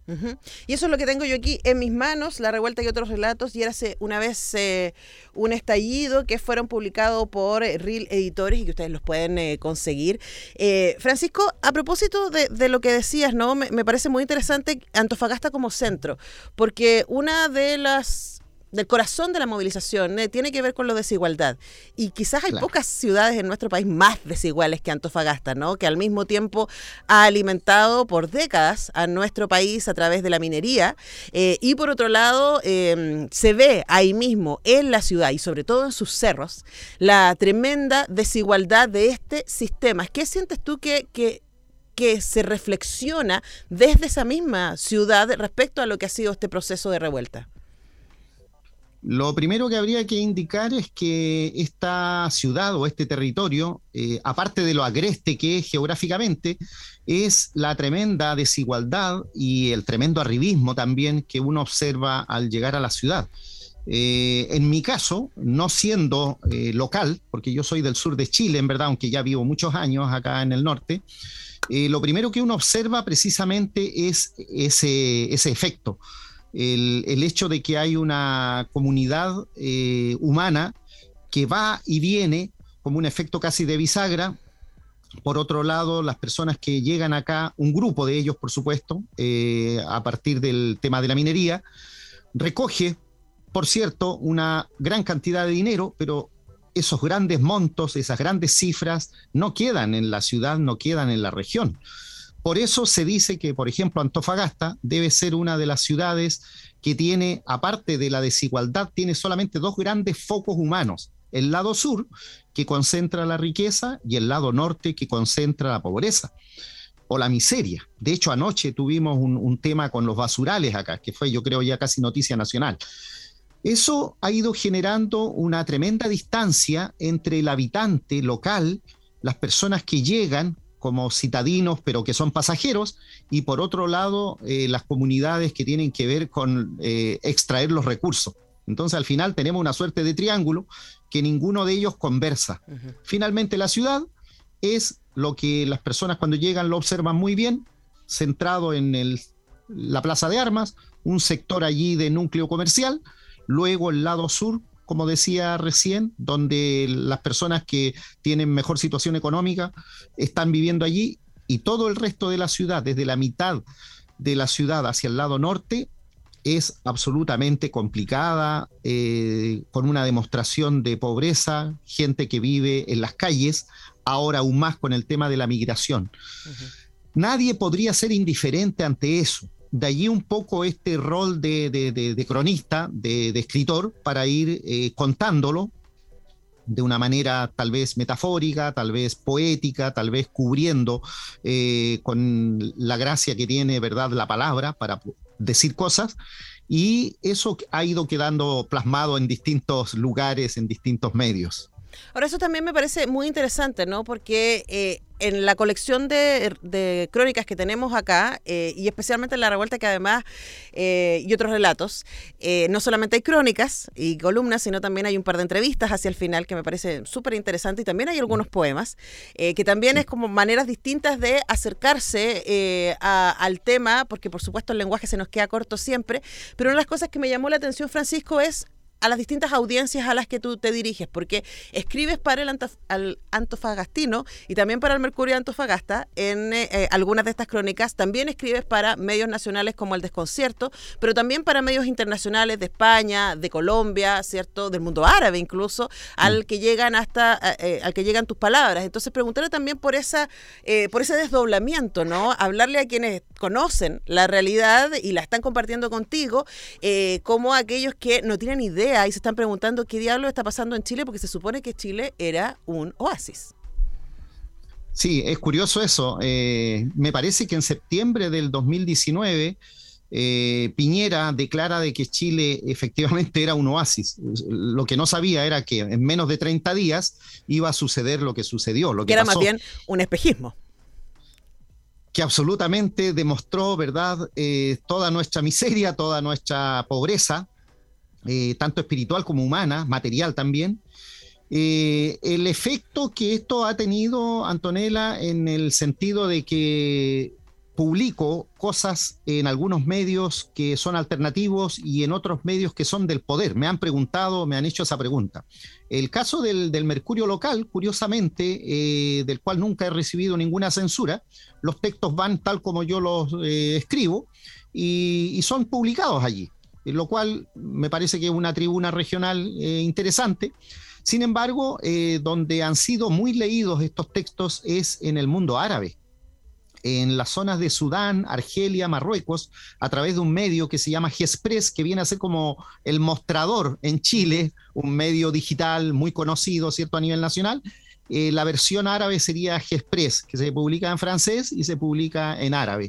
Y eso es lo que tengo yo aquí en mis manos, La Revuelta y otros relatos, y era una vez un estallido que fueron publicados por RIL Editores y que ustedes los pueden conseguir. Francisco, a propósito de lo que decías, ¿no? Me parece muy interesante Antofagasta como centro, porque una de del corazón de la movilización tiene que ver con la desigualdad. Y quizás hay pocas ciudades en nuestro país más desiguales que Antofagasta, ¿no? Que al mismo tiempo ha alimentado por décadas a nuestro país a través de la minería. Y por otro lado, se ve ahí mismo en la ciudad y sobre todo en sus cerros la tremenda desigualdad de este sistema. ¿Qué sientes tú que se reflexiona desde esa misma ciudad respecto a lo que ha sido este proceso de revuelta? Lo primero que habría que indicar es que esta ciudad o este territorio, aparte de lo agreste que es geográficamente, es la tremenda desigualdad y el tremendo arribismo también que uno observa al llegar a la ciudad. En mi caso, no siendo local, porque yo soy del sur de Chile, en verdad, aunque ya vivo muchos años acá en el norte, lo primero que uno observa precisamente es ese efecto. El hecho de que hay una comunidad humana que va y viene como un efecto casi de bisagra. Por otro lado, las personas que llegan acá, un grupo de ellos, por supuesto, a partir del tema de la minería, recoge, por cierto, una gran cantidad de dinero, pero esos grandes montos, esas grandes cifras, no quedan en la ciudad, no quedan en la región. Por eso se dice que, por ejemplo, Antofagasta debe ser una de las ciudades que tiene, aparte de la desigualdad, tiene solamente dos grandes focos humanos. El lado sur, que concentra la riqueza, y el lado norte, que concentra la pobreza o la miseria. De hecho, anoche tuvimos un tema con los basurales acá, que fue, yo creo, ya casi noticia nacional. Eso ha ido generando una tremenda distancia entre el habitante local, las personas que llegan como citadinos, pero que son pasajeros, y por otro lado, las comunidades que tienen que ver con extraer los recursos. Entonces, al final tenemos una suerte de triángulo que ninguno de ellos conversa. Finalmente, la ciudad es lo que las personas cuando llegan lo observan muy bien, centrado en la Plaza de Armas, un sector allí de núcleo comercial, luego el lado sur, como decía recién, donde las personas que tienen mejor situación económica están viviendo allí, y todo el resto de la ciudad, desde la mitad de la ciudad hacia el lado norte, es absolutamente complicada, con una demostración de pobreza, gente que vive en las calles, ahora aún más con el tema de la migración. Nadie podría ser indiferente ante eso. De allí un poco este rol de cronista, de escritor, para ir contándolo de una manera tal vez metafórica, tal vez poética, tal vez cubriendo con la gracia que tiene, ¿verdad?, la palabra para decir cosas, y eso ha ido quedando plasmado en distintos lugares, en distintos medios. Ahora, eso también me parece muy interesante, ¿no? Porque en la colección de crónicas que tenemos acá, y especialmente en La Revuelta, que además, y otros relatos, no solamente hay crónicas y columnas, sino también hay un par de entrevistas hacia el final que me parece súper interesante, y también hay algunos poemas, que también es como maneras distintas de acercarse al tema, porque por supuesto el lenguaje se nos queda corto siempre, pero una de las cosas que me llamó la atención, Francisco, es a las distintas audiencias a las que tú te diriges, porque escribes para el antofagastino y también para el Mercurio de Antofagasta en algunas de estas crónicas. También escribes para medios nacionales como El Desconcierto, pero también para medios internacionales de España, de Colombia, ¿cierto?, del mundo árabe incluso, al que llegan al que llegan tus palabras. Entonces, preguntarle también por ese desdoblamiento, ¿no? Hablarle a quienes conocen la realidad y la están compartiendo contigo, como aquellos que no tienen idea y se están preguntando qué diablo está pasando en Chile, porque se supone que Chile era un oasis. Sí, es curioso eso. Me parece que en septiembre del 2019 Piñera declara de que Chile efectivamente era un oasis. Lo que no sabía era que en menos de 30 días iba a suceder lo que sucedió. Lo que era pasó, más bien un espejismo. Que absolutamente demostró, ¿verdad?, toda nuestra miseria, toda nuestra pobreza, tanto espiritual como humana, material también. El efecto que esto ha tenido, Antonella, en el sentido de que publico cosas en algunos medios que son alternativos y en otros medios que son del poder. Me han preguntado, me han hecho esa pregunta. El caso del Mercurio local, curiosamente, del cual nunca he recibido ninguna censura, los textos van tal como yo los escribo y son publicados allí, lo cual me parece que es una tribuna regional interesante. Sin embargo, donde han sido muy leídos estos textos es en el mundo árabe, en las zonas de Sudán, Argelia, Marruecos, a través de un medio que se llama G-Express, que viene a ser como el Mostrador en Chile, un medio digital muy conocido, ¿cierto?, a nivel nacional. La versión árabe sería G-Express, que se publica en francés y se publica en árabe.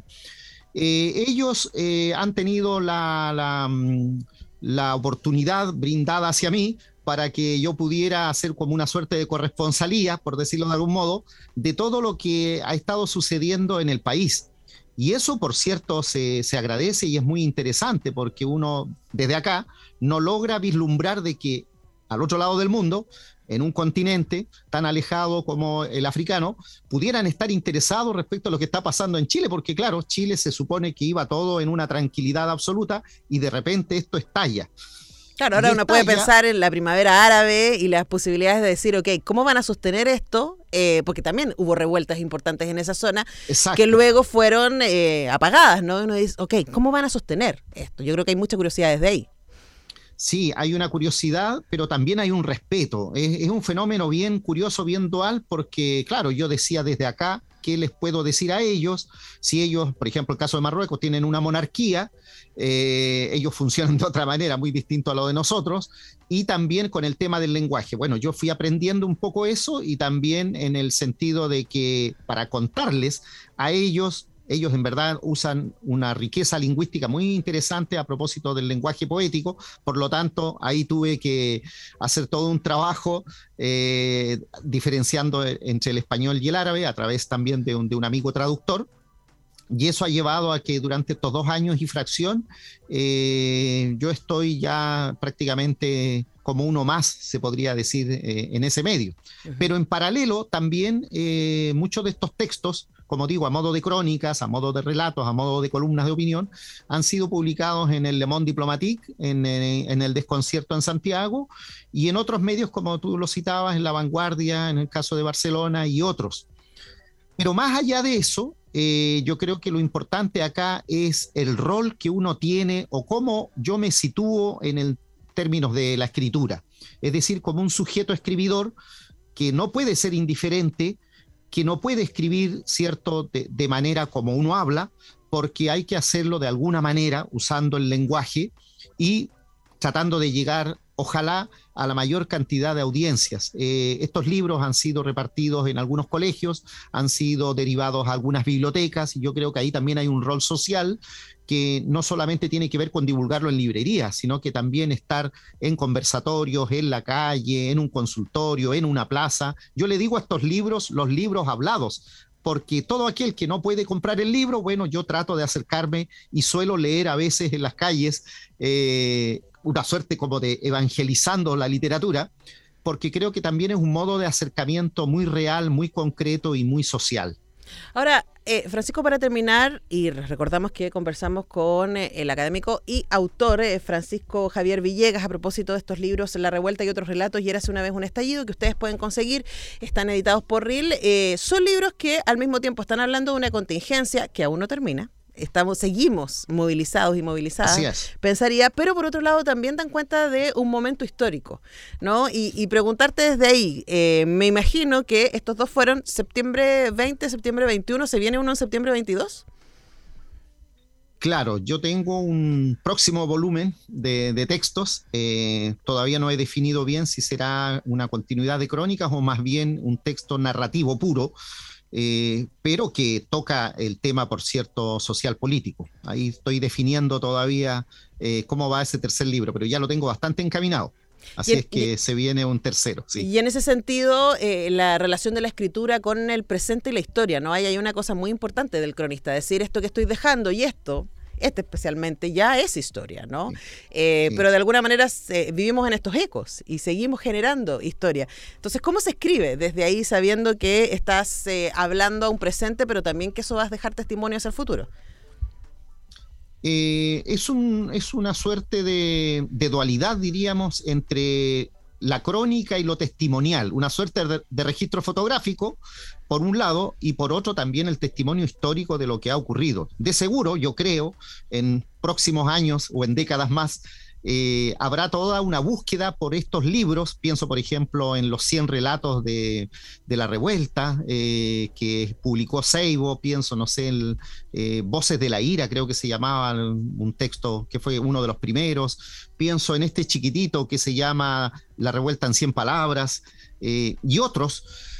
Ellos han tenido la oportunidad brindada hacia mí para que yo pudiera hacer como una suerte de corresponsalía, por decirlo de algún modo, de todo lo que ha estado sucediendo en el país. Y eso, por cierto, se agradece y es muy interesante, porque uno desde acá no logra vislumbrar de que al otro lado del mundo, en un continente tan alejado como el africano, pudieran estar interesados respecto a lo que está pasando en Chile, porque claro, Chile se supone que iba todo en una tranquilidad absoluta y de repente esto estalla. Claro, ahora uno puede pensar en la primavera árabe y las posibilidades de decir, ok, ¿cómo van a sostener esto? Porque también hubo revueltas importantes en esa zona. Exacto. Que luego fueron apagadas, ¿no? Uno dice, ok, ¿cómo van a sostener esto? Yo creo que hay mucha curiosidad desde ahí. Sí, hay una curiosidad, pero también hay un respeto. Es un fenómeno bien curioso, bien dual, porque, claro, yo decía desde acá, ¿qué les puedo decir a ellos? Si ellos, por ejemplo, el caso de Marruecos, tienen una monarquía, ellos funcionan de otra manera, muy distinto a lo de nosotros, y también con el tema del lenguaje. Bueno, yo fui aprendiendo un poco eso y también en el sentido de que para contarles a ellos en verdad usan una riqueza lingüística muy interesante a propósito del lenguaje poético, por lo tanto ahí tuve que hacer todo un trabajo diferenciando entre el español y el árabe a través también de un amigo traductor, y eso ha llevado a que durante estos 2 años y fracción yo estoy ya prácticamente como uno más, se podría decir, en ese medio. Uh-huh. Pero en paralelo también muchos de estos textos, como digo, a modo de crónicas, a modo de relatos, a modo de columnas de opinión, han sido publicados en el Le Monde Diplomatique, en el Desconcierto en Santiago, y en otros medios, como tú lo citabas, en La Vanguardia, en el caso de Barcelona y otros. Pero más allá de eso, yo creo que lo importante acá es el rol que uno tiene o cómo yo me sitúo en el términos de la escritura. Es decir, como un sujeto escribidor que no puede ser indiferente, que no puede escribir, ¿cierto?, de manera como uno habla, porque hay que hacerlo de alguna manera usando el lenguaje y tratando de llegar, ojalá, a la mayor cantidad de audiencias. Estos libros han sido repartidos en algunos colegios, han sido derivados a algunas bibliotecas, y yo creo que ahí también hay un rol social que no solamente tiene que ver con divulgarlo en librerías, sino que también estar en conversatorios, en la calle, en un consultorio, en una plaza. Yo le digo a estos libros, los libros hablados, porque todo aquel que no puede comprar el libro, bueno, yo trato de acercarme y suelo leer a veces en las calles, una suerte como de evangelizando la literatura, porque creo que también es un modo de acercamiento muy real, muy concreto y muy social. Ahora, Francisco, para terminar, y recordamos que conversamos con el académico y autor Francisco Javier Villegas a propósito de estos libros La Revuelta y otros relatos, y Érase una vez un estallido, que ustedes pueden conseguir, están editados por RIL. Son libros que al mismo tiempo están hablando de una contingencia que aún no termina. Seguimos movilizados y movilizadas, pensaría, pero por otro lado también dan cuenta de un momento histórico, ¿no? Y preguntarte desde ahí, me imagino que estos dos fueron septiembre 20, septiembre 21, ¿se viene uno en septiembre 22? Claro, yo tengo un próximo volumen de textos, todavía no he definido bien si será una continuidad de crónicas o más bien un texto narrativo puro, pero que toca el tema, por cierto, social político. Ahí estoy definiendo todavía cómo va ese tercer libro, pero ya lo tengo bastante encaminado. Así es que se viene un tercero. Sí. Y en ese sentido, la relación de la escritura con el presente y la historia, ¿no? Hay una cosa muy importante del cronista, decir esto que estoy dejando y esto especialmente, ya es historia, ¿no? Pero de alguna manera vivimos en estos ecos y seguimos generando historia. Entonces, ¿cómo se escribe desde ahí sabiendo que estás hablando a un presente, pero también que eso vas a dejar testimonio hacia el futuro? Es una suerte de dualidad, diríamos, entre la crónica y lo testimonial, una suerte de registro fotográfico, por un lado, y por otro también el testimonio histórico de lo que ha ocurrido. De seguro, yo creo, en próximos años o en décadas más, habrá toda una búsqueda por estos libros. Pienso, por ejemplo, en los 100 relatos de la revuelta que publicó Seibo. Pienso, no sé, en Voces de la Ira, creo que se llamaba, un texto que fue uno de los primeros. Pienso en este chiquitito que se llama La revuelta en 100 palabras, y otros.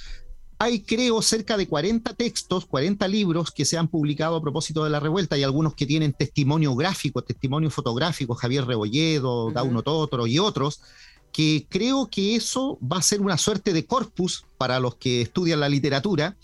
Hay, creo, cerca de 40 textos, 40 libros que se han publicado a propósito de la revuelta. Hay algunos que tienen testimonio gráfico, testimonio fotográfico, Javier Rebolledo, Dauno Totoro y otros, que creo que eso va a ser una suerte de corpus para los que estudian la literatura,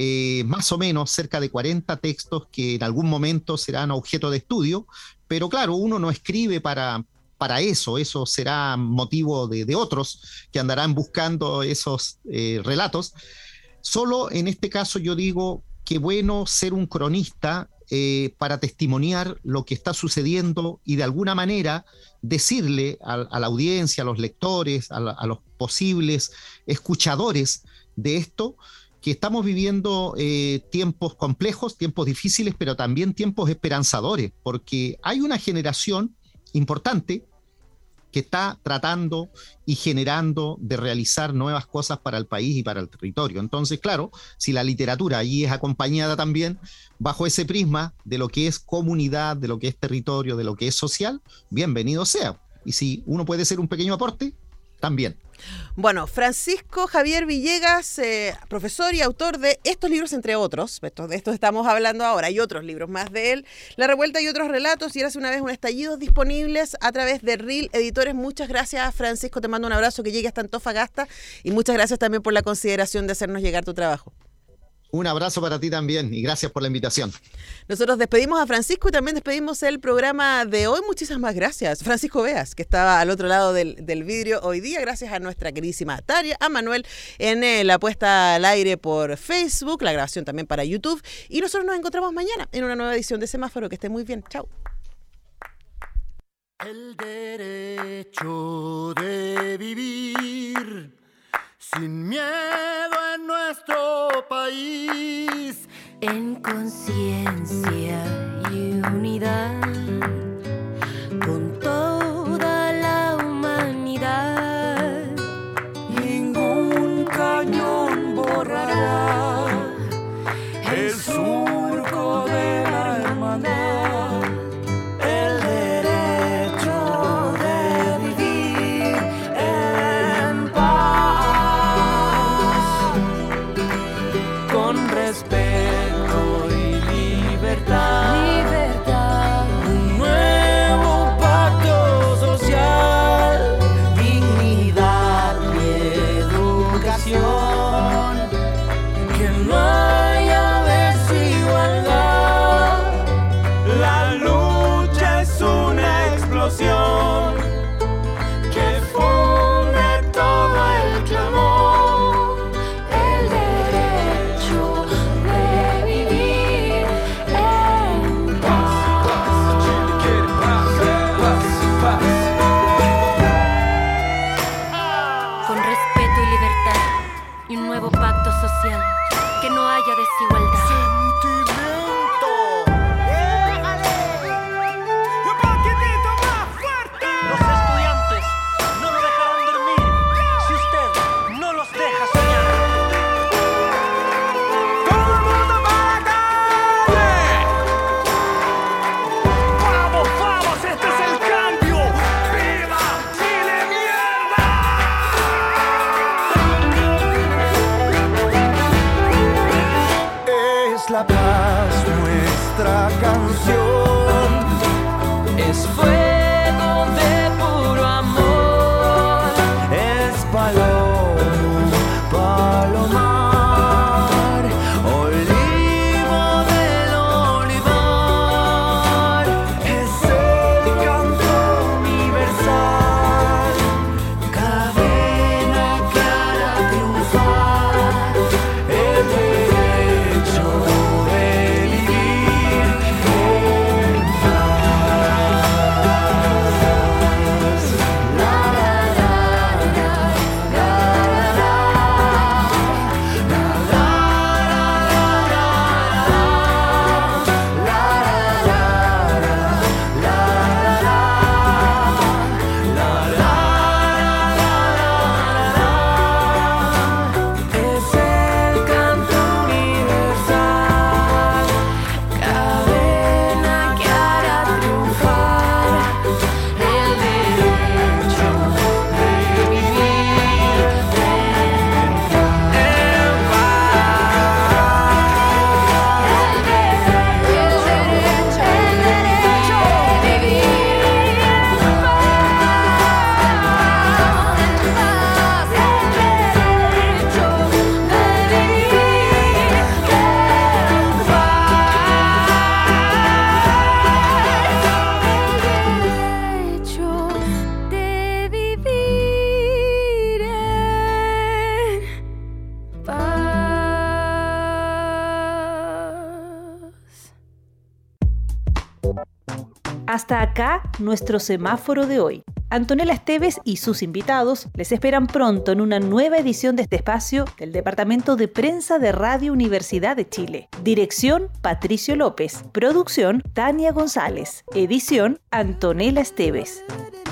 más o menos cerca de 40 textos que en algún momento serán objeto de estudio, pero claro, uno no escribe para eso será motivo de otros que andarán buscando esos relatos. Solo en este caso yo digo que bueno ser un cronista para testimoniar lo que está sucediendo y de alguna manera decirle a la audiencia, a los lectores, a los posibles escuchadores de esto, que estamos viviendo tiempos complejos, tiempos difíciles, pero también tiempos esperanzadores, porque hay una generación importante que está tratando y generando de realizar nuevas cosas para el país y para el territorio. Entonces, claro, si la literatura allí es acompañada también bajo ese prisma de lo que es comunidad, de lo que es territorio, de lo que es social, bienvenido sea. Y si uno puede ser un pequeño aporte, también. Bueno, Francisco Javier Villegas, profesor y autor de estos libros, entre otros, de estos estamos hablando ahora, hay otros libros más de él, La revuelta y otros relatos, y Érase una vez un estallido, disponibles a través de RIL Editores. Muchas gracias, Francisco, te mando un abrazo, que llegue hasta Antofagasta, y muchas gracias también por la consideración de hacernos llegar tu trabajo. Un abrazo para ti también y gracias por la invitación. Nosotros despedimos a Francisco y también despedimos el programa de hoy. Muchísimas gracias, Francisco Beas, que estaba al otro lado del vidrio hoy día. Gracias a nuestra queridísima Taria, a Manuel en la puesta al aire por Facebook, la grabación también para YouTube. Y nosotros nos encontramos mañana en una nueva edición de Semáforo. Que esté muy bien. Chao. El derecho de vivir sin miedo en nuestro país, en conciencia y unidad, con toda la humanidad. Ningún cañón borrará el surco de la hermandad. El derecho de vivir en paz, con respeto y libertad. Hasta acá nuestro semáforo de hoy. Antonella Esteves y sus invitados les esperan pronto en una nueva edición de este espacio del Departamento de Prensa de Radio Universidad de Chile. Dirección, Patricio López. Producción, Tania González. Edición, Antonella Esteves.